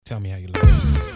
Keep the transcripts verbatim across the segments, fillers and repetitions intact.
Tell me how you like it.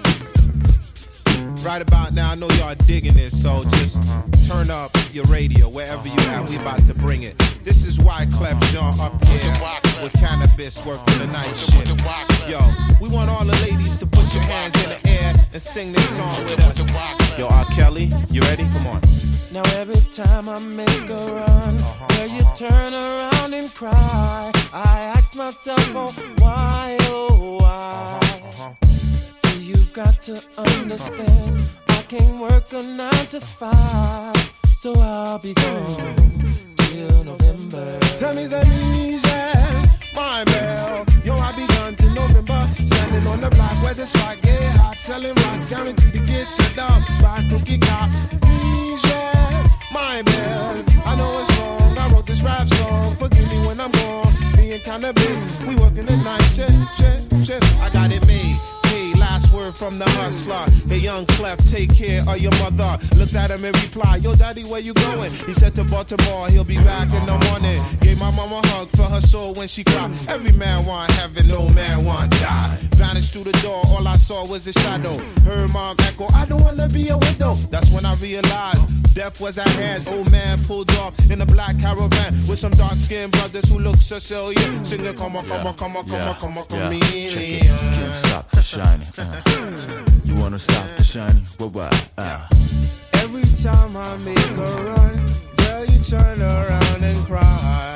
Right about now, I know y'all digging it, so just turn up your radio wherever you at. We about to bring it. This is Wyclef Jean up here with Cannabis working the night shit. Yo, we want all the ladies to put your hands in the air and sing this song with us. Yo, R. Kelly, you ready? Come on. Now every time I make a run, uh-huh, where you uh-huh. turn around and cry, I ask myself, oh, why, oh, why? Uh-huh, uh-huh. See, you've got to understand, I can't work a nine to five, so I'll be gone till November. Tell me the Michelle, my bell. Yo, I be gone till November, standing on the block where the spot get hot, selling rocks, guaranteed to get set up by cookie cop. Michelle, my bells. I know it's wrong, I wrote this rap song. Forgive me when I'm gone, being cannabis. We working the night, shit, shit, shit. I got it made. Hey, last word from the hustler. Hey, young Clef, take care of your mother. Looked at him and replied, yo, daddy, where you going? He said to Baltimore, he'll be back in the morning. Gave my mama a hug for her soul when she cried. Every man want heaven, no man want die. Vanished through the door, all I saw was a shadow. Heard mom echo, I don't wanna be a widow. That's when I realized death was at hand. Old man pulled off in a black caravan with some dark-skinned brothers who look Sicilian. Singing, come on, come on, come on, come on, come on, come on. Can't stop the shining. Uh. You wanna stop the shining? What, what? Uh. Every time I make a run, girl, you turn around and cry.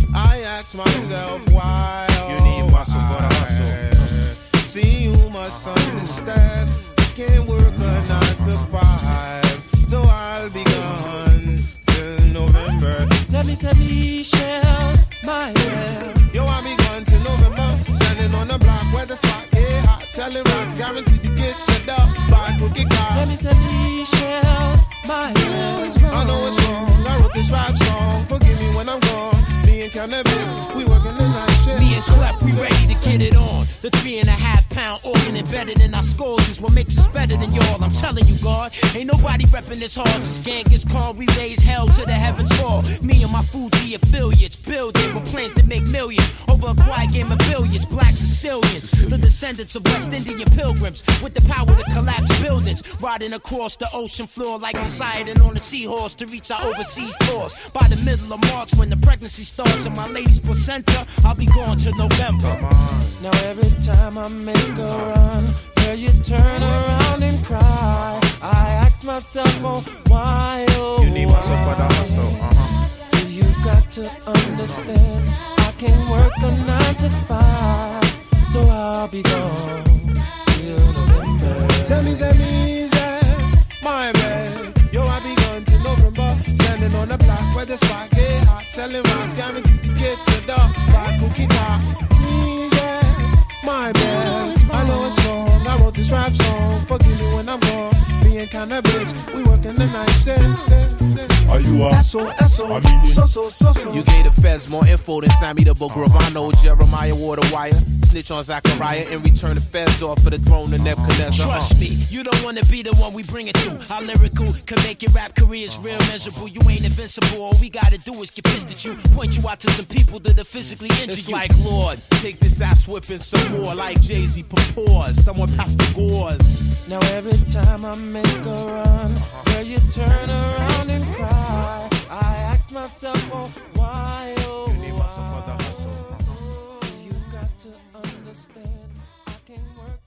I ask myself why. You need muscle for the hustle. See, you must understand, I can't work a nine to five, so I'll be gone till November. Tell me, tell me, Michelle, my bell. Yo, I'll be gone till November, standing on the block where the spot get hot, selling rocks, guaranteed to get set up by cookie cop. Tell me, tell me, Michelle, my bell. I know it's wrong, I wrote this rap song. Forgive me when I'm gone. Me and Cannabis, we working the night shit. Me and Clef, we ready to get it on. The three and a half pound organ embedded in our skulls is what makes us better than y'all. I'm telling you, God, ain't nobody repping this hard. Since Genghis Khan, we raise hell to the heavens fall. Me and my Fuji affiliates building with plans to make millions over a quiet game of billions. Black Sicilians, the descendants of West Indian pilgrims with the power to collapse buildings, riding across the ocean floor like Poseidon on a seahorse to reach our overseas tours. By the middle of March, when the pregnancy starts and my lady's placenta, I'll be gone till November. Now every time I make a run, girl, you turn around and cry. I ask myself, oh, why, oh, you need muscle for the hustle. Uh-huh. So you got to understand, I can't work a nine to five, so I'll be gone till November. Tell me, tell me, yeah, my bad. Yo, I be gone till November, standing on the block where the spot get hot, selling rock, guaranteed to get set up by cookie cop. Yeah, my bad. I know it's wrong, I wrote this rap song. Forgive me when I'm gone. Me and Cannabis, we working the night shift. Are you up? Eso, eso, I mean, so, so, so, so. You gave the feds more info than Sammy the Bogravano, Jeremiah Waterwire. Snitch on Zachariah and return the feds off for the throne of Nebuchadnezzar. Trust me, you don't wanna be the one we bring it to. Our lyrical can make your rap careers real miserable. You ain't invincible, all we gotta do is get pissed at you. Point you out to some people that are physically injured It's you. like, Lord, take this ass whipping some more. Like Jay-Z, pause. Someone pass the gauze. Now every time I make a run, girl, you turn around and cry. I ask myself, oh, why, oh, You need muscle for the why? hustle. So you got to understand, I can't work